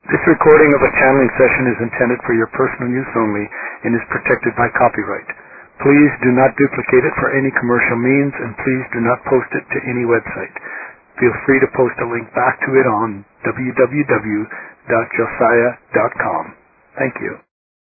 This recording of a channeling session is intended for your personal use only and is protected by copyright. Please do not duplicate it for any commercial means, and please do not post it to any website. Feel free to post a link back to it on www.josiah.com. Thank you.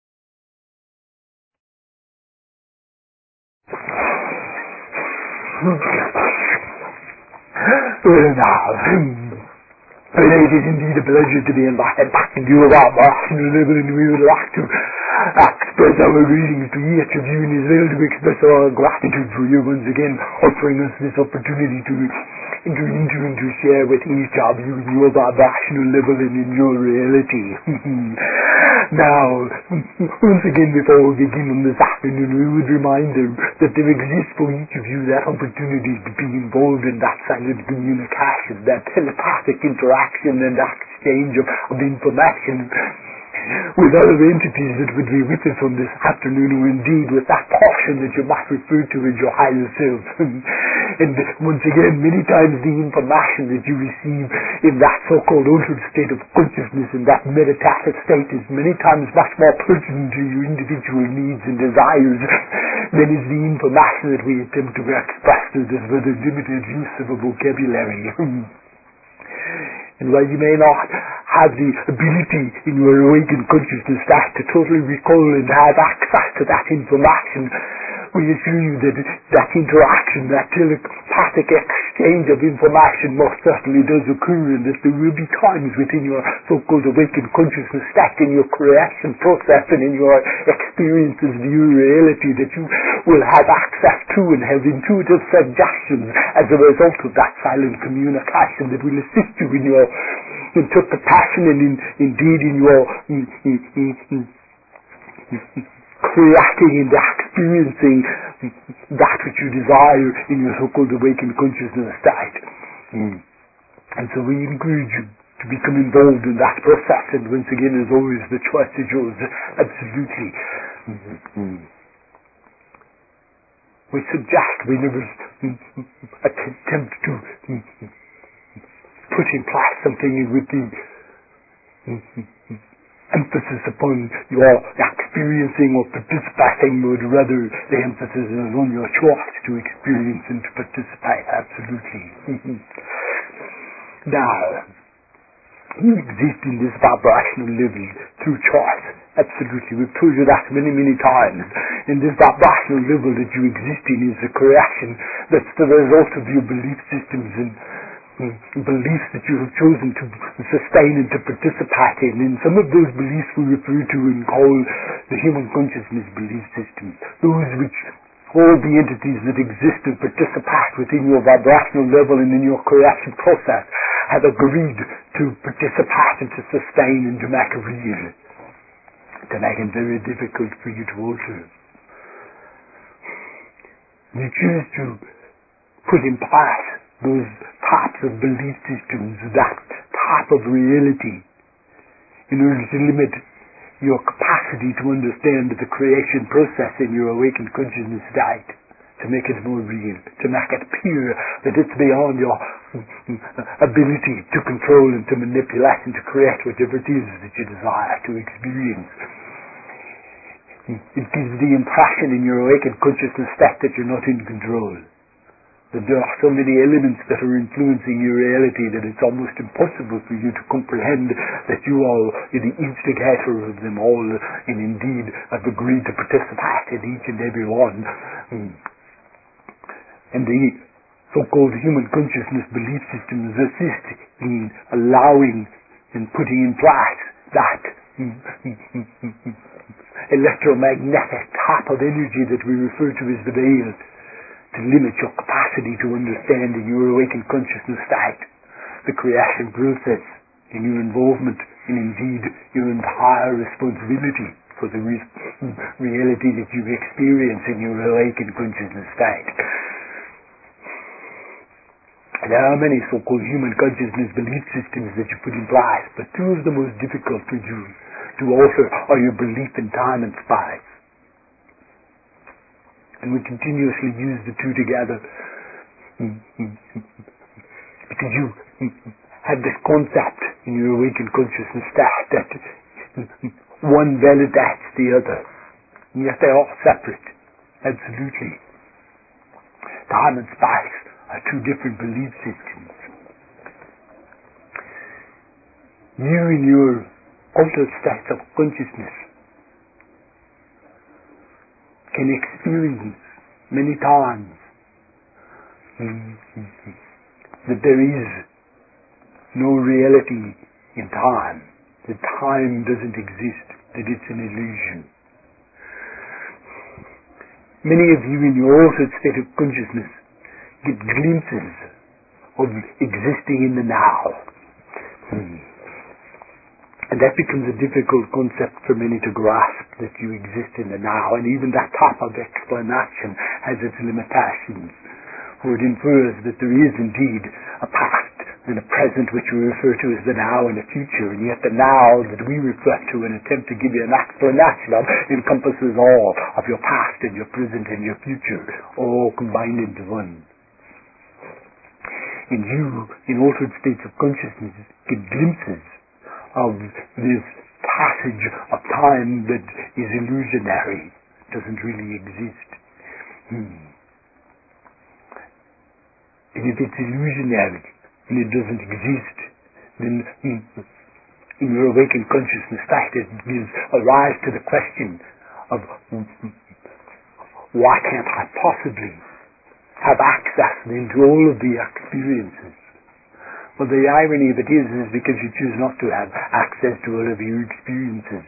Well now, it is indeed a pleasure to be invited back into your rational level, and we would like to express our greetings to each of you, and as well to express our gratitude for you once again offering us this opportunity to enter into and to share with each of you in your vibrational level and in your reality. Now, once again, before we begin on this afternoon, we would remind you that there exists for each of you that opportunity to be involved in that silent communication, that telepathic interaction and that exchange of information with other entities that would be with us on this afternoon, or indeed with that portion that you might refer to as your higher self. And once again, many times the information that you receive in that so-called altered state of consciousness, in that meditative state, is many times much more pertinent to your individual needs and desires than is the information that we attempt to express through this rather limited use of a vocabulary. And while you may not have the ability in your awakened consciousness to totally recall and have access to that information, we assure you that that interaction, that telepathic exchange of information most certainly does occur, and that there will be times within your so-called awakened consciousness that in your creation process and in your experiences of your reality that you will have access to and have intuitive suggestions as a result of that silent communication that will assist you in your interpretation and indeed in your creating and experiencing that which you desire in your so-called awakened consciousness state. And so we encourage you to become involved in that process, and once again, as always, the choice is yours, absolutely. We suggest we never attempt to put in place something with the emphasis upon your experiencing or participating, but rather the emphasis is on your choice to experience and to participate, absolutely. Now, you exist in this vibrational level through choice, absolutely. We've told you that many, many times. And this vibrational level that you exist in is a creation that's the result of your belief systems and beliefs that you have chosen to sustain and to participate in. And some of those beliefs we refer to and call the human consciousness belief systems. Those which all the entities that exist and participate within your vibrational level and in your creation process have agreed to participate and to sustain and to make real, to make it very difficult for you to alter. You choose to put in place those types of belief systems, that type of reality, in order to limit your capacity to understand the creation process in your awakened consciousness state, to make it more real, to make it appear that it's beyond your ability to control and to manipulate and to create whatever it is that you desire to experience. It gives the impression in your awakened consciousness state that you're not in control, that there are so many elements that are influencing your reality that it's almost impossible for you to comprehend that you are the instigator of them all, and indeed have agreed to participate in each and every one. And the so-called human consciousness belief systems assist in allowing and putting in place that electromagnetic type of energy that we refer to as the veil, to limit your capacity to understand in your awakened consciousness state the creation process and your involvement and indeed your entire responsibility for the reality that you experience in your awakened consciousness state. There are many so-called human consciousness belief systems that you put in place, but two of the most difficult for you to alter are your belief in time and space. And we continuously use the two together because you have this concept in your awakened consciousness that one validates the other, and yet they're all separate, absolutely. Time and space are two different belief systems. You in your altered state of consciousness can experience many times that there is no reality in time, that time doesn't exist, that it's an illusion. Many of you in your altered state of consciousness get glimpses of existing in the now. And that becomes a difficult concept for many to grasp, that you exist in the now. And even that type of explanation has its limitations, for it infers that there is indeed a past and a present which we refer to as the now and the future, and yet the now that we refer to and attempt to give you an explanation of encompasses all of your past and your present and your future, all combined into one. And you, in altered states of consciousness, get glimpses of this passage of time that is illusionary, doesn't really exist. And if it's illusionary and it doesn't exist, then in your awakened consciousness state it gives a rise to the question of why can't I possibly have access then to all of the experiences? Well, the irony of it is because you choose not to have access to all of your experiences.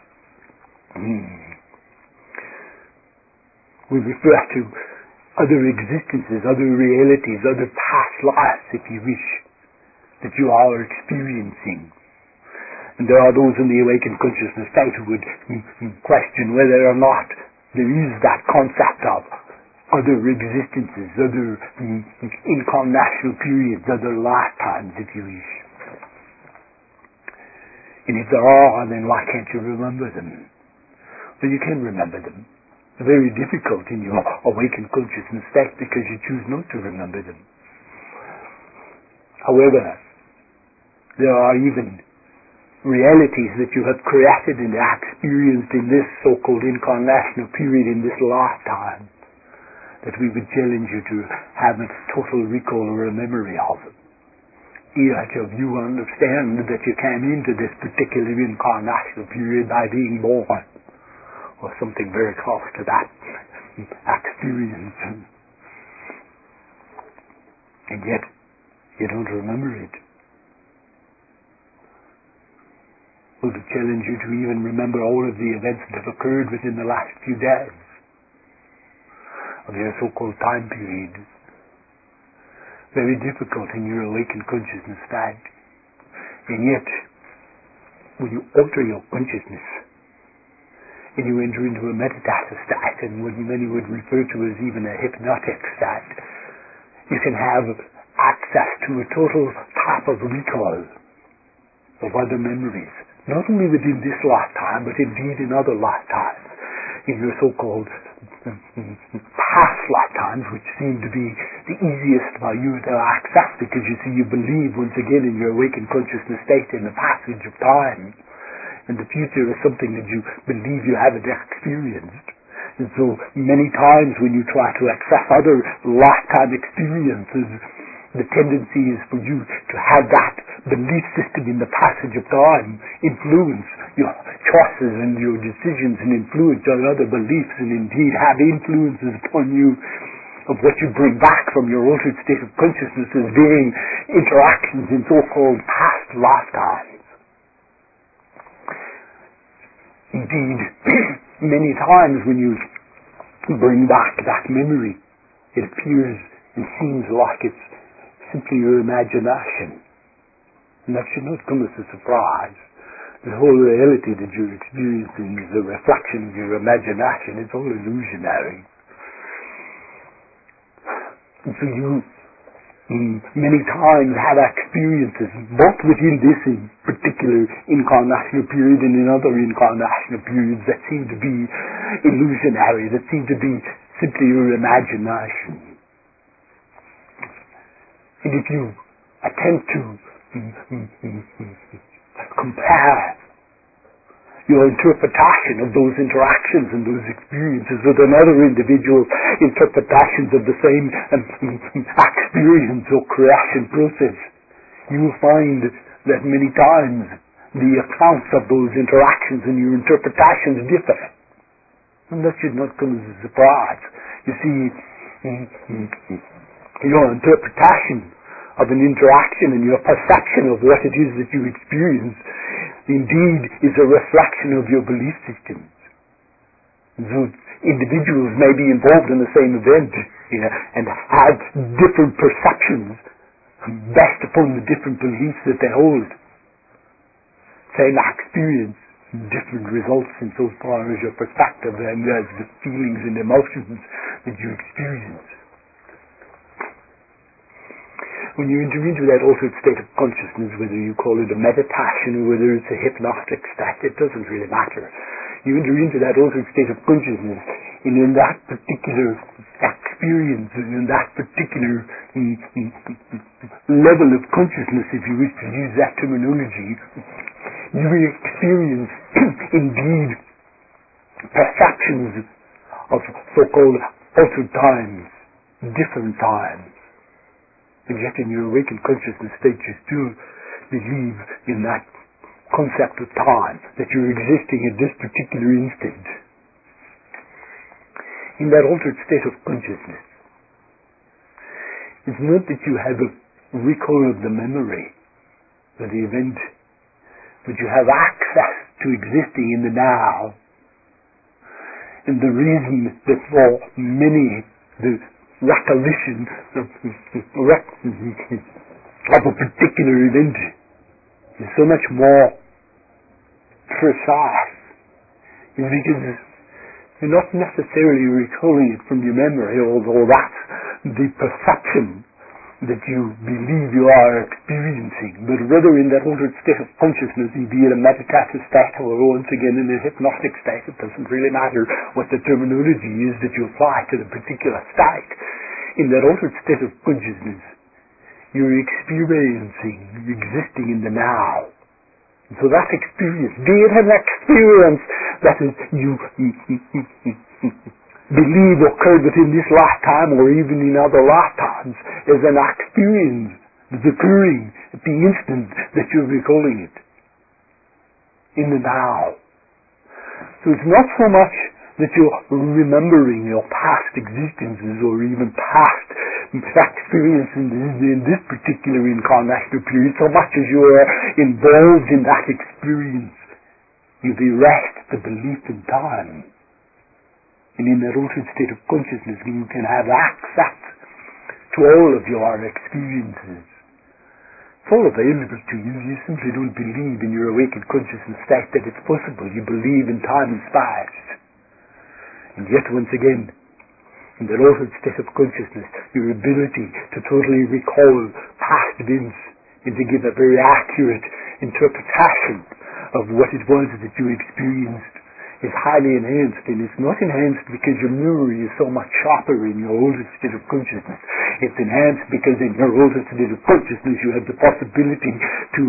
We refer to other existences, other realities, other past lives, if you wish, that you are experiencing. And there are those in the awakened consciousness state who would question whether or not there is that concept of other existences, other incarnational periods, other lifetimes, if you wish. And if there are, then why can't you remember them? Well, you can remember them. It's very difficult in your awakened consciousness state because you choose not to remember them. However, there are even realities that you have created and experienced in this so-called incarnational period, in this lifetime, that we would challenge you to have a total recall or a memory of. Each of you understand that you came into this particular incarnational period by being born, or something very close to that experience. And yet, you don't remember it. Well, to challenge you to even remember all of the events that have occurred within the last few days of your so-called time period. Very difficult in your awakened consciousness state. And yet, when you alter your consciousness, and you enter into a meditative state, and what many would refer to as even a hypnotic state, you can have access to a total type of recall of other memories, not only within this lifetime, but indeed in other lifetimes, in your so-called past lifetimes, which seem to be the easiest for you to access, because you see, you believe once again in your awakened consciousness state in the passage of time, and the future is something that you believe you haven't experienced. And so many times when you try to access other lifetime experiences, the tendency is for you to have that belief system in the passage of time influence your choices and your decisions, and influence on other beliefs, and indeed have influences upon you of what you bring back from your altered state of consciousness as being interactions in so-called past lifetimes. Indeed, many times when you bring back that memory, it appears and seems like it's simply your imagination. And that should not come as a surprise. The whole reality that you're experiencing is a reflection of your imagination. It's all illusionary. And so you many times have experiences, both within this particular incarnational period and in other incarnational periods, that seem to be illusionary, that seem to be simply your imagination. And if you attempt to compare your interpretation of those interactions and those experiences with another individual's interpretations of the same experience or creation process, you will find that many times the accounts of those interactions and your interpretations differ. And that should not come as a surprise. You see, your interpretation of an interaction and your perception of what it is that you experience indeed is a reflection of your belief systems. So individuals may be involved in the same event and have different perceptions based upon the different beliefs that they hold. Same experience, different results insofar as your perspective and as the feelings and emotions that you experience. When you enter into that altered state of consciousness, whether you call it a meditation or whether it's a hypnotic state, it doesn't really matter. You enter into that altered state of consciousness, and in that particular experience, and in that particular level of consciousness, if you wish to use that terminology, you will experience indeed perceptions of so-called altered times, different times. And yet in your awakened consciousness state you still believe in that concept of time, that you're existing at this particular instant. In that altered state of consciousness, it's not that you have a recall of the memory of the event, but you have access to existing in the now. And the reason that for many the recollection of a particular event is so much more precise is because you're not necessarily recalling it from your memory, although that's the perception that you believe you are experiencing, but rather in that altered state of consciousness, be it a meditative state or once again in a hypnotic state, it doesn't really matter what the terminology is that you apply to the particular state. In that altered state of consciousness, you're experiencing, existing in the now. And so that experience, be it an experience that is you believe occurred within this lifetime or even in other lifetimes, is an experience that's occurring at the instant that you're recalling it in the now. So it's not so much that you're remembering your past existences or even past experiences in this particular incarnational period, so much as you are involved in that experience. You've erased the belief in time. And in that altered state of consciousness, you can have access to all of your experiences. It's all available to you. You simply don't believe in your awakened consciousness state that it's possible. You believe in time and space. And yet, once again, in that altered state of consciousness, your ability to totally recall past events and to give a very accurate interpretation of what it was that you experienced is highly enhanced, and it's not enhanced because your memory is so much sharper in your older state of consciousness. It's enhanced because in your older state of consciousness you have the possibility to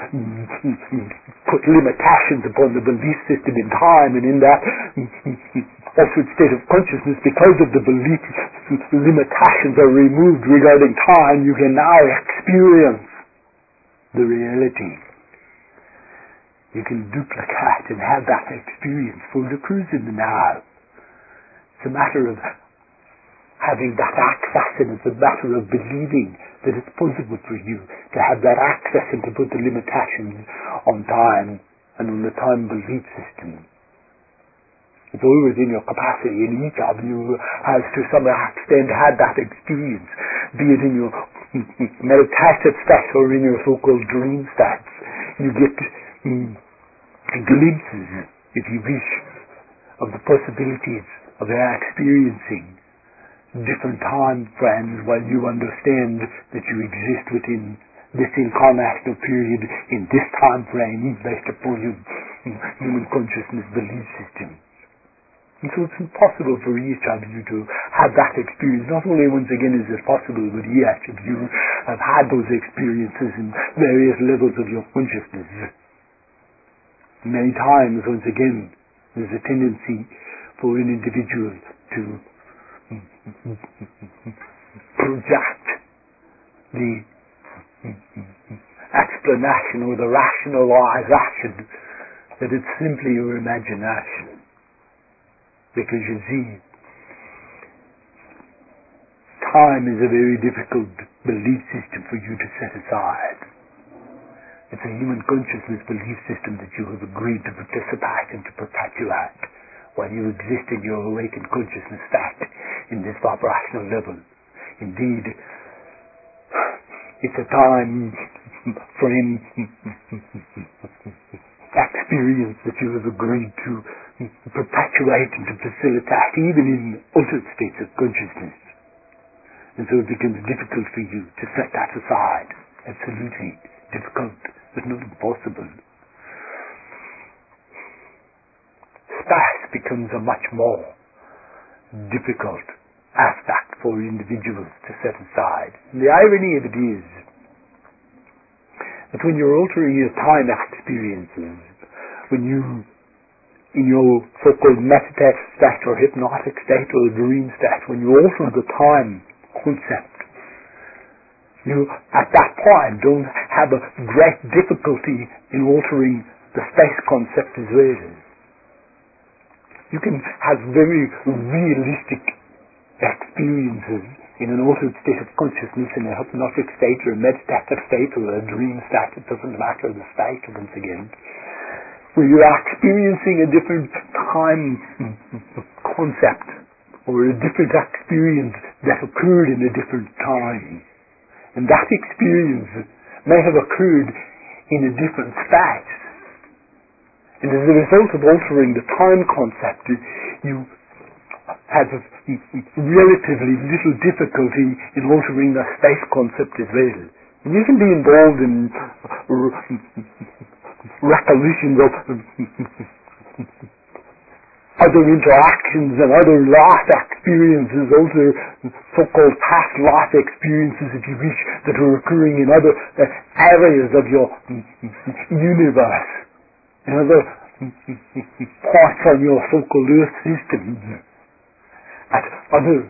put limitations upon the belief system in time, and in that altered state of consciousness, because of the belief limitations are removed regarding time, you can now experience the reality. You can duplicate and have that experience, for it occurs in the now. It's a matter of having that access, and it's a matter of believing that it's possible for you to have that access and to put the limitations on time and on the time belief system. It's all within your capacity, and each of you has to some extent had that experience, be it in your meditative state or in your so-called dream states. You get glimpses, if you wish, of the possibilities of experiencing different time frames while you understand that you exist within this incarnational period in this time frame based upon your human consciousness belief system. And so it's impossible for each of you to have that experience. Not only once again is it possible, but each of you have had those experiences in various levels of your consciousness. Many times, once again, there's a tendency for an individual to project the explanation or the rationalization that it's simply your imagination. Because you see, time is a very difficult belief system for you to set aside. It's a human consciousness belief system that you have agreed to participate and to perpetuate while you exist in your awakened consciousness state in this vibrational level. Indeed, it's a time frame experience that you have agreed to perpetuate and to facilitate even in altered states of consciousness. And so it becomes difficult for you to set that aside. Absolutely difficult, but not impossible. Space becomes a much more difficult aspect for individuals to set aside. And the irony of it is that when you're altering your time experiences, when you, in your so-called meditative state or hypnotic state or dream state, when you alter the time concept, you at that point don't have a great difficulty in altering the space concept as well. You can have very realistic experiences in an altered state of consciousness, in a hypnotic state or a meditative state or a dream state. It doesn't matter the state, once again, where you are experiencing a different time concept or a different experience that occurred in a different time. And that experience may have occurred in a different space. And as a result of altering the time concept, you have relatively little difficulty in altering the space concept as well. And you can be involved in recollections of other interactions and other life experiences, other so-called past life experiences, if you wish, that are occurring in other areas of your universe, in other parts of your so-called Earth system, at other,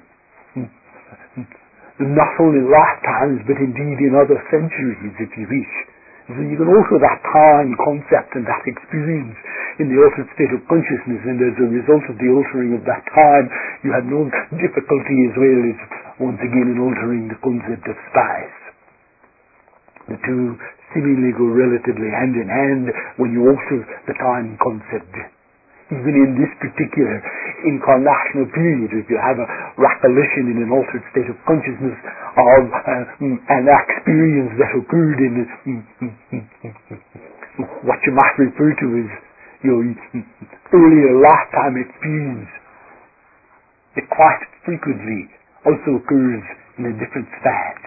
not only lifetimes, but indeed in other centuries, if you wish. So you can alter that time concept and that experience in the altered state of consciousness, and as a result of the altering of that time, you have no difficulty as well as, once again, in altering the concept of space. The two seemingly go relatively hand in hand when you alter the time concept. Even in this particular incarnational period, if you have a recollection in an altered state of consciousness of an experience that occurred in what you might refer to as your earlier lifetime experience, it quite frequently also occurs in a different space.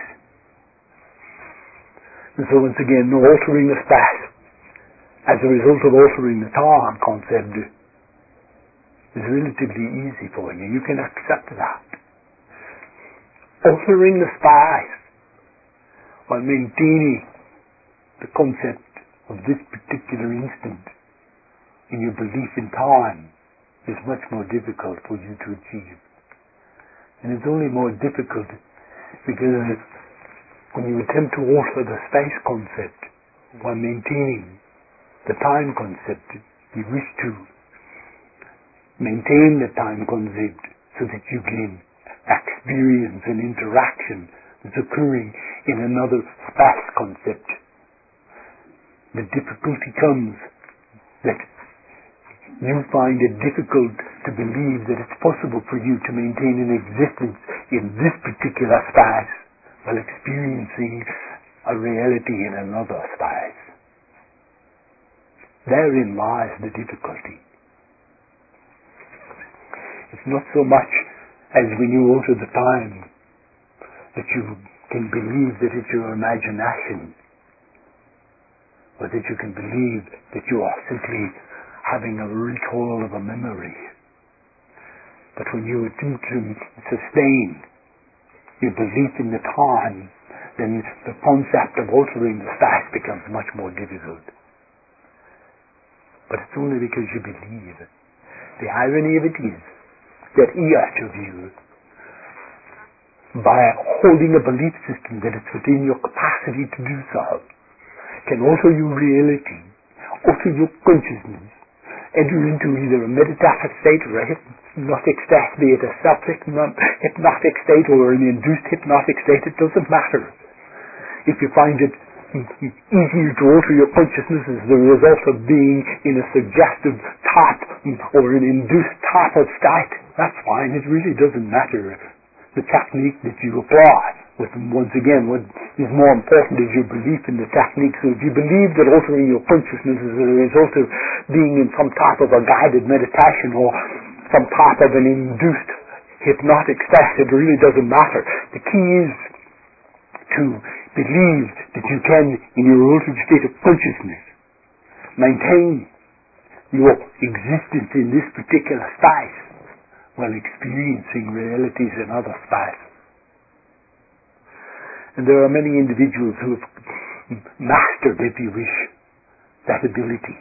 And so once again, altering the space as a result of altering the time concept is relatively easy for you. You can accept that. Altering the space while maintaining the concept of this particular instant in your belief in time is much more difficult for you to achieve. And it's only more difficult because when you attempt to alter the space concept while maintaining the time concept, you wish to maintain the time concept so that you can experience an interaction that's occurring in another space concept. The difficulty comes that you find it difficult to believe that it's possible for you to maintain an existence in this particular space while experiencing a reality in another space. Therein lies the difficulty. It's not so much as when you alter the time that you can believe that it's your imagination, or that you can believe that you are simply having a recall of a memory. But when you attempt to sustain your belief in the time then the concept of altering the state becomes much more difficult. But it's only because you believe. The irony of it is that each of you, by holding a belief system that it's within your capacity to do so, can alter your reality, alter your consciousness, enter into either a meditative state or a hypnotic state, be it a self-hypnotic state or an induced hypnotic state, it doesn't matter. If you find it easier to alter your consciousness as the result of being in a suggestive type or an induced type of state, that's fine. It really doesn't matter the technique that you apply. Once again, what is more important is your belief in the technique. So if you believe that altering your consciousness is a result of being in some type of a guided meditation or some type of an induced hypnotic state, it really doesn't matter. The key is to believe that you can, in your altered state of consciousness, maintain your existence in this particular space while experiencing realities in other spaces. And there are many individuals who have mastered, if you wish, that ability.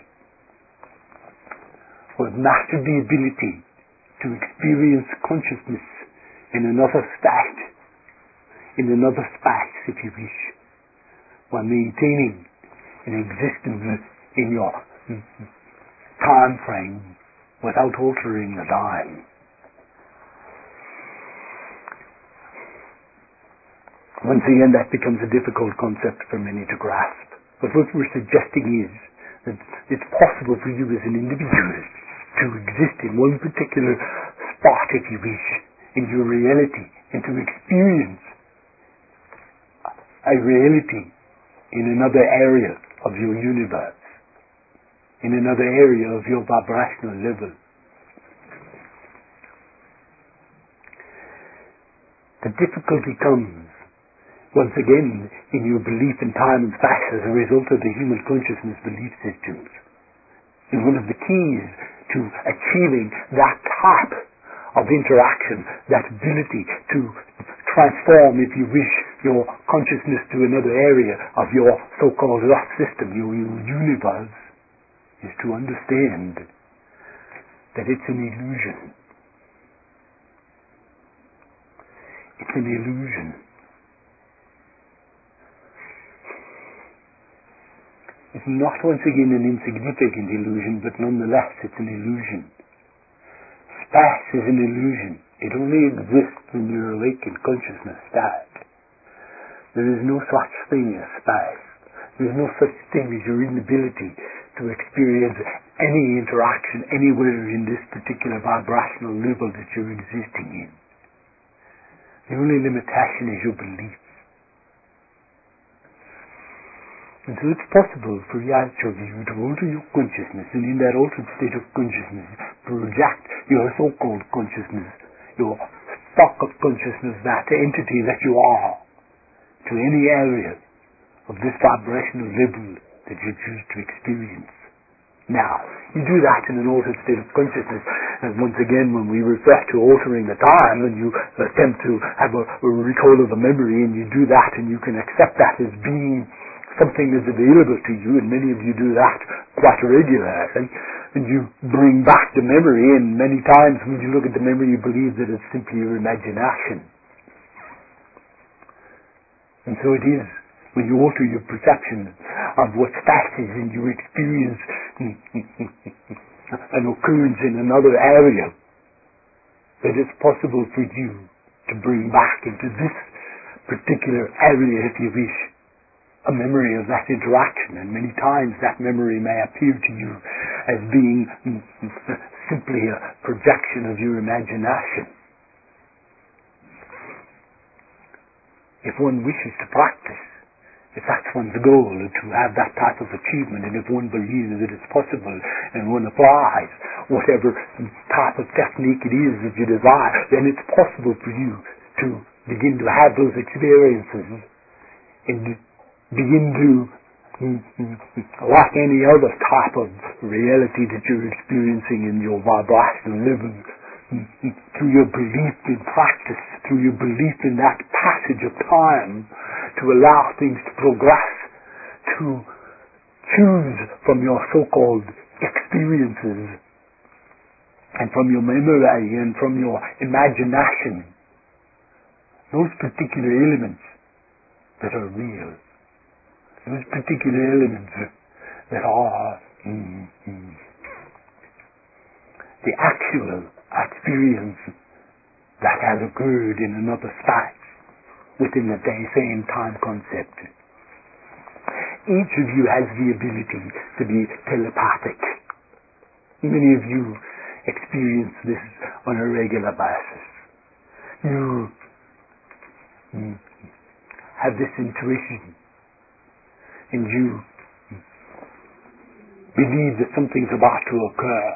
Who have mastered the ability to experience consciousness in another state, in another space, if you wish, while maintaining an existence in your time frame without altering the time. Once again, that becomes a difficult concept for many to grasp. But what we're suggesting is that it's possible for you as an individual to exist in one particular spot, if you wish, in your reality, and to experience a reality in another area of your universe, in another area of your vibrational level. The difficulty comes once again in your belief in time and space as a result of the human consciousness belief systems. And one of the keys to achieving that type of interaction, that ability to transform, if you wish, your consciousness to another area of your so-called life system, your universe, is to understand that it's an illusion. It's an illusion. It's not, once again, an insignificant illusion, but nonetheless it's an illusion. Space is an illusion. It only exists when you're awake in consciousness state. There is no such thing as space. There is no such thing as your inability to experience any interaction anywhere in this particular vibrational level that you're existing in. The only limitation is your belief. And so it's possible for each of you to alter your consciousness, and in that altered state of consciousness, project your so-called consciousness, your stock of consciousness, that entity that you are, to any area of this vibrational level that you choose to experience. Now, you do that in an altered state of consciousness, and once again, when we refer to altering the time, and you attempt to have a recall of a memory, and you do that, and you can accept that as being something that's available to you, and many of you do that quite regularly, and you bring back the memory, and many times when you look at the memory you believe that it's simply your imagination. And so it is when you alter your perception of what state is and you experience an occurrence in another area, that it's possible for you to bring back into this particular area, if you wish, a memory of that interaction. And many times that memory may appear to you as being simply a projection of your imagination. If one wishes to practice, if that's one's goal, to have that type of achievement, and if one believes that it's possible, and one applies whatever type of technique it is that you desire, then it's possible for you to begin to have those experiences and begin to, like any other type of reality that you're experiencing in your vibrational level, through your belief in practice, through your belief in that passage of time, to allow things to progress, to choose from your so-called experiences and from your memory and from your imagination those particular elements that are real, those particular elements that are the actual experience that has occurred in another space within the same time concept. Each of you has the ability to be telepathic. Many of you experience this on a regular basis. You have this intuition, and you believe that something's about to occur,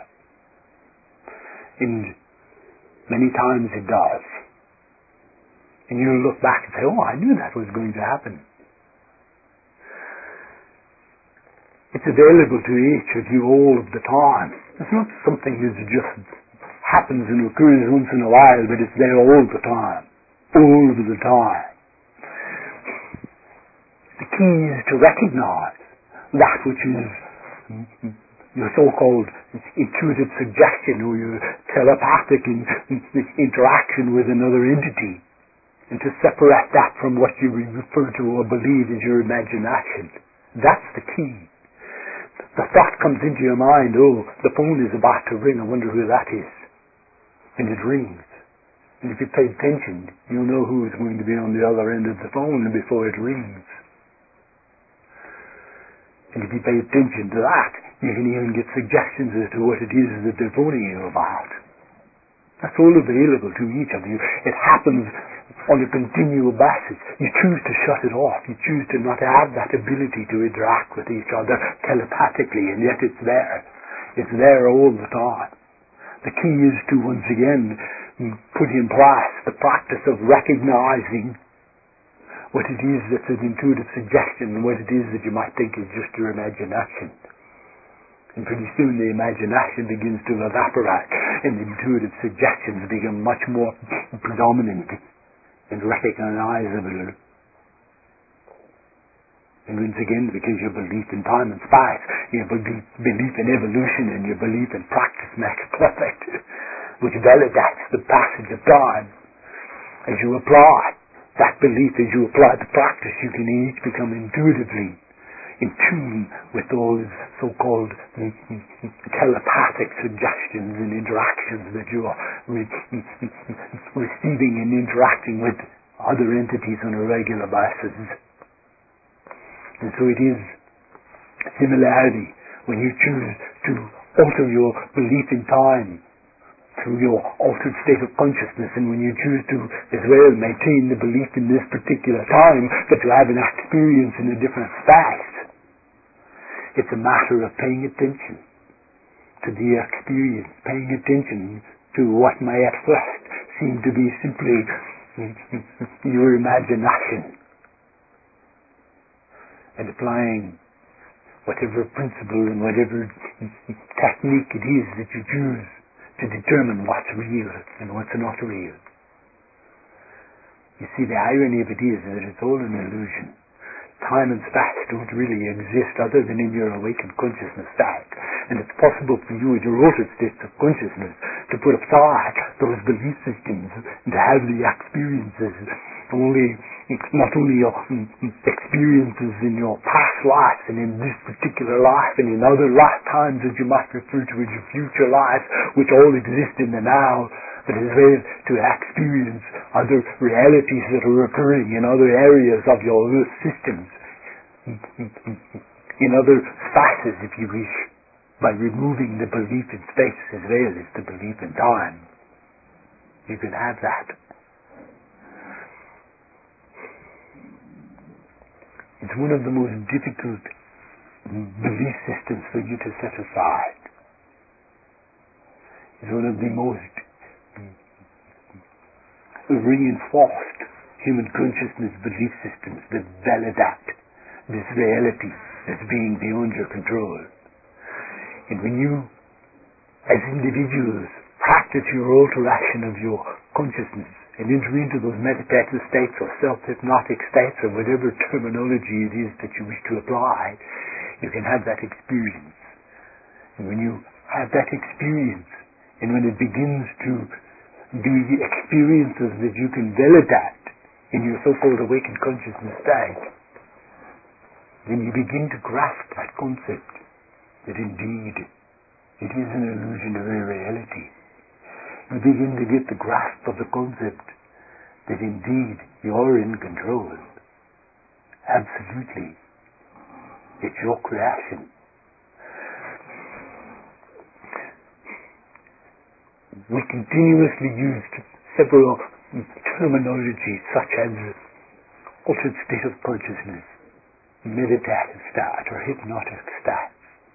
and many times it does. And you look back and say, oh, I knew that was going to happen. It's available to each of you all of the time. It's not something that just happens and occurs once in a while, but it's there all the time. All of the time. The key is to recognize that which is your so-called intuitive suggestion or your telepathic interaction with another entity, and to separate that from what you refer to or believe is your imagination. That's the key. The thought comes into your mind, oh, the phone is about to ring, I wonder who that is. And it rings. And if you pay attention, you'll know who is going to be on the other end of the phone before it rings. And if you pay attention to that, you can even get suggestions as to what it is that they're phoning you about. That's all available to each of you. It happens on a continual basis. You choose to shut it off. You choose to not have that ability to interact with each other telepathically, and yet it's there. It's there all the time. The key is to, once again, put in place the practice of recognizing what it is that's an intuitive suggestion and what it is that you might think is just your imagination. And pretty soon the imagination begins to evaporate and the intuitive suggestions become much more predominant and recognizable. And once again, because your belief in time and space, your belief in evolution and your belief in practice makes perfect, which validates the passage of time. As you apply that belief, as you apply the practice, you can each become intuitively in tune with those so-called telepathic suggestions and interactions that you are receiving and interacting with other entities on a regular basis. And so it is similarity when you choose to alter your belief in time through your altered state of consciousness, and when you choose to as well maintain the belief in this particular time, but to have an experience in a different space. It's a matter of paying attention to the experience, paying attention to what may at first seem to be simply your imagination, and applying whatever principle and whatever technique it is that you choose to determine what's real and what's not real. You see, the irony of it is that it's all an illusion. Time and space don't really exist other than in your awakened consciousness state. And it's possible for you in your altered states of consciousness to put aside those belief systems and to have the experiences not only your experiences in your past life and in this particular life and in other lifetimes that you might refer to as your future life, which all exist in the now, but as well to experience other realities that are occurring in other areas of your systems, in other spaces, if you wish, by removing the belief in space as well as the belief in time. You can have that. It's one of the most difficult belief systems for you to set aside. It's one of the most reinforced human consciousness belief systems that validate this reality as being beyond your control. And when you, as individuals, practice your alteration of your consciousness and enter into those meditative states or self-hypnotic states or whatever terminology it is that you wish to apply, you can have that experience. And when you have that experience, and when it begins to be experiences that you can validate in your so-called awakened consciousness state, then you begin to grasp that concept that indeed it is an illusionary reality. You begin to get the grasp of the concept that indeed you're in control. Absolutely. It's your creation. We continuously used several terminologies such as altered state of consciousness, meditative state, or hypnotic state.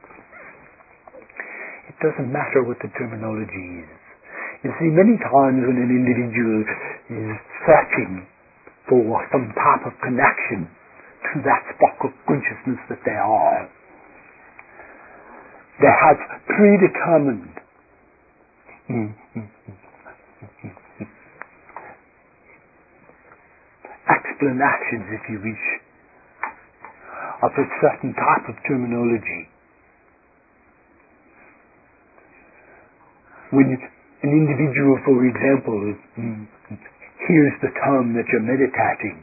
It doesn't matter what the terminology is. You see, many times when an individual is searching for some type of connection to that spark of consciousness that they are, they have predetermined explanations, if you wish, of a certain type of terminology. When an individual, for example, hears the term that you're meditating,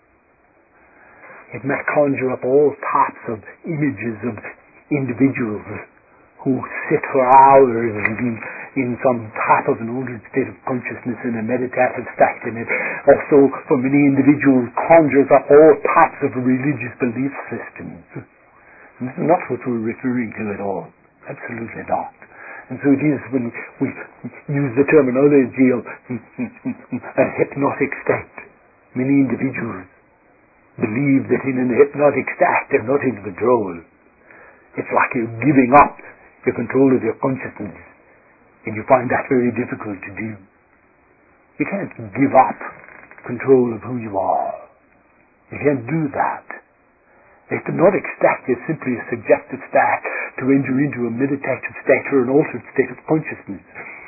it may conjure up all types of images of individuals who sit for hours in some type of an altered state of consciousness in a meditative state, and it also, for many individuals, conjures up all types of religious belief systems. And this is not what we're referring to at all. Absolutely not. And so it is when we use the terminology of a hypnotic state. Many individuals believe that in a hypnotic state they're not in control. It's like you're giving up the control of your consciousness, and you find that very difficult to do. You can't give up control of who you are. You can't do that. The hypnotic state is simply a suggestive state to enter into a meditative state or an altered state of consciousness.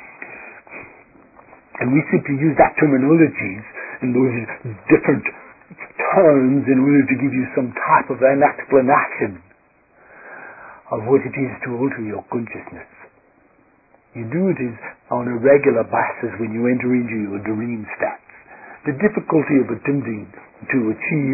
And we simply use that terminologies and those different terms in order to give you some type of an explanation of what it is to alter your consciousness. You do it on a regular basis when you enter into your dream states. The difficulty of attempting to achieve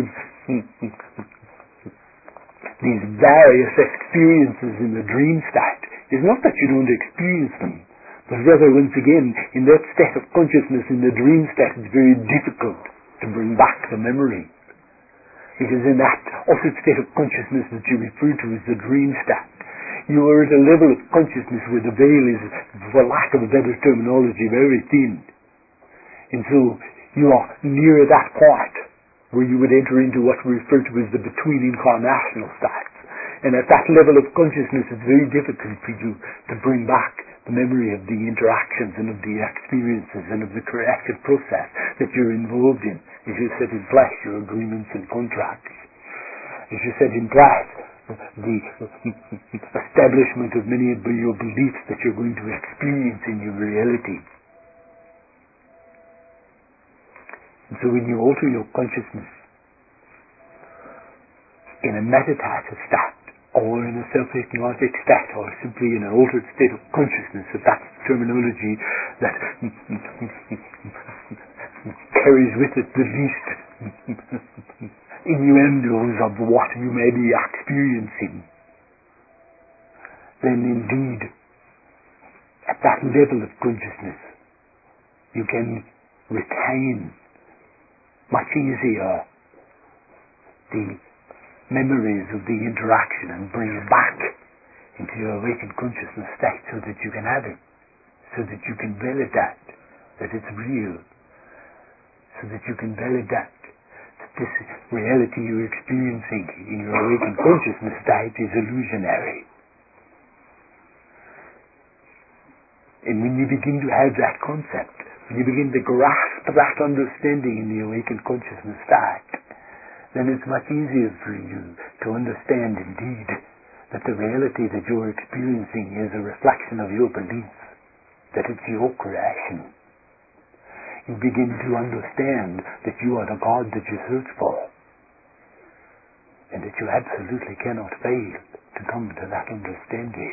these various experiences in the dream state is not that you don't experience them, but rather, once again, in that state of consciousness, in the dream state, it's very difficult to bring back the memory. Because in that altered state of consciousness that you refer to as the dream state, you are at a level of consciousness where the veil is, for lack of a better terminology, very thin. And so you are near that point where you would enter into what we refer to as the between-incarnational states. And at that level of consciousness, it's very difficult for you to bring back the memory of the interactions and of the experiences and of the creative process that you're involved in. As you set in place your agreements and contracts. As you set in place the establishment of many of your beliefs that you're going to experience in your reality. And so when you alter your consciousness in a meditative state, or in a self-hypnotic state, or simply in an altered state of consciousness, that's terminology that carries with it the least innuendos of what you may be experiencing, then indeed, at that level of consciousness, you can retain much easier the memories of the interaction and bring it back into your awakened consciousness state so that you can have it, so that you can validate that it's real, so that you can validate that this reality you're experiencing in your awakened consciousness state is illusionary. And when you begin to have that concept, when you begin to grasp that understanding in the awakened consciousness state, then it's much easier for you to understand indeed that the reality that you're experiencing is a reflection of your belief, that it's your creation. you begin to understand that you are the God that you search for, and that you absolutely cannot fail to come to that understanding,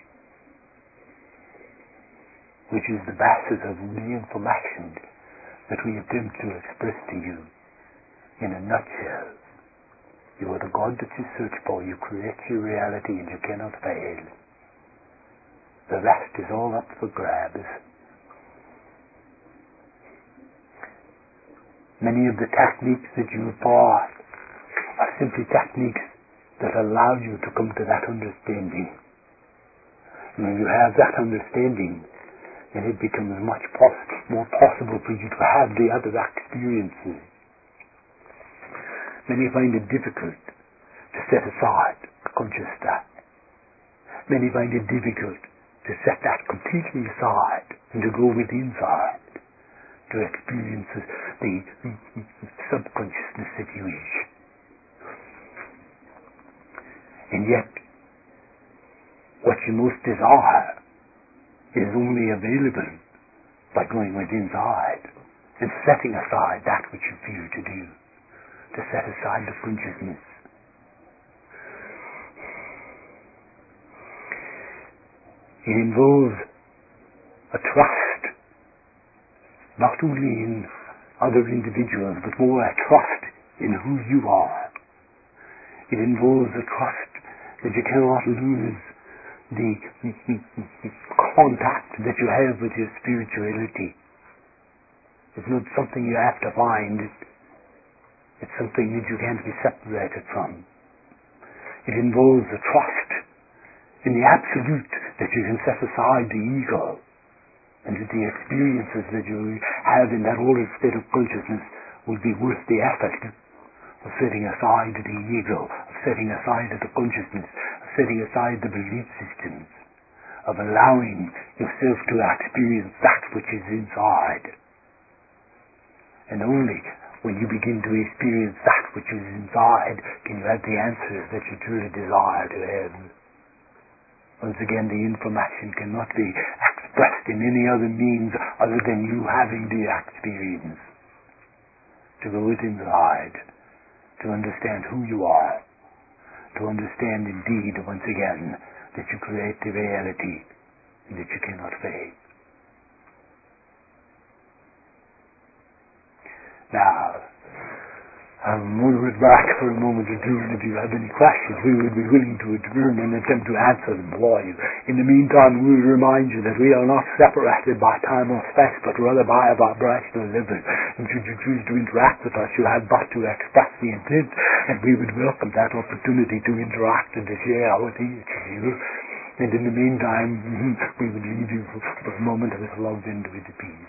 which is the basis of the information that we attempt to express to you in a nutshell. You are the God that you search for, you create your reality, and you cannot fail. The rest is all up for grabs. Many of the techniques that you bought are simply techniques that allow you to come to that understanding. And when you have that understanding, then it becomes much more possible for you to have the other experiences. Many find it difficult to set aside the conscious state. Many find it difficult to set that completely aside and to go with inside, to experience the subconsciousness, if you wish. And yet, what you most desire is only available by going with inside and setting aside that which you fear to do, to set aside the consciousness. It involves a trust, not only in other individuals, but more a trust in who you are. It involves a trust that you cannot lose the contact that you have with your spirituality. It's not something you have to find. It's something that you can't be separated from. It involves a trust in the absolute, that you can set aside the ego, and that the experiences that you have in that altered state of consciousness will be worth the effort of setting aside the ego, of setting aside the consciousness, of setting aside the belief systems, of allowing yourself to experience that which is inside. And only when you begin to experience that which is inside can you have the answers that you truly desire to have. Once again, the information cannot be expressed in any other means other than you having the experience. To go within inside, to understand who you are, to understand indeed, once again, that you create the reality and that you cannot fail. Now, I'm moving back for a moment or two, and if you have any questions, we would be willing to adjourn and attempt to answer them for you. In the meantime, we will remind you that we are not separated by time or space, but rather by a vibrational level. And should you choose to interact with us, you have but to express the intent, and we would welcome that opportunity to interact and to share with each of you. And in the meantime, we would leave you for a moment with logged into the peace.